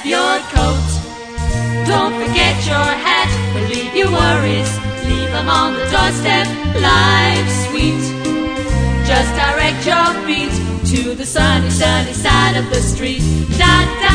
your coat. Don't forget your hat, but leave your worries, leave them on the doorstep. Life's sweet, just direct your feet to the sunny, sunny side of the street. Da, da.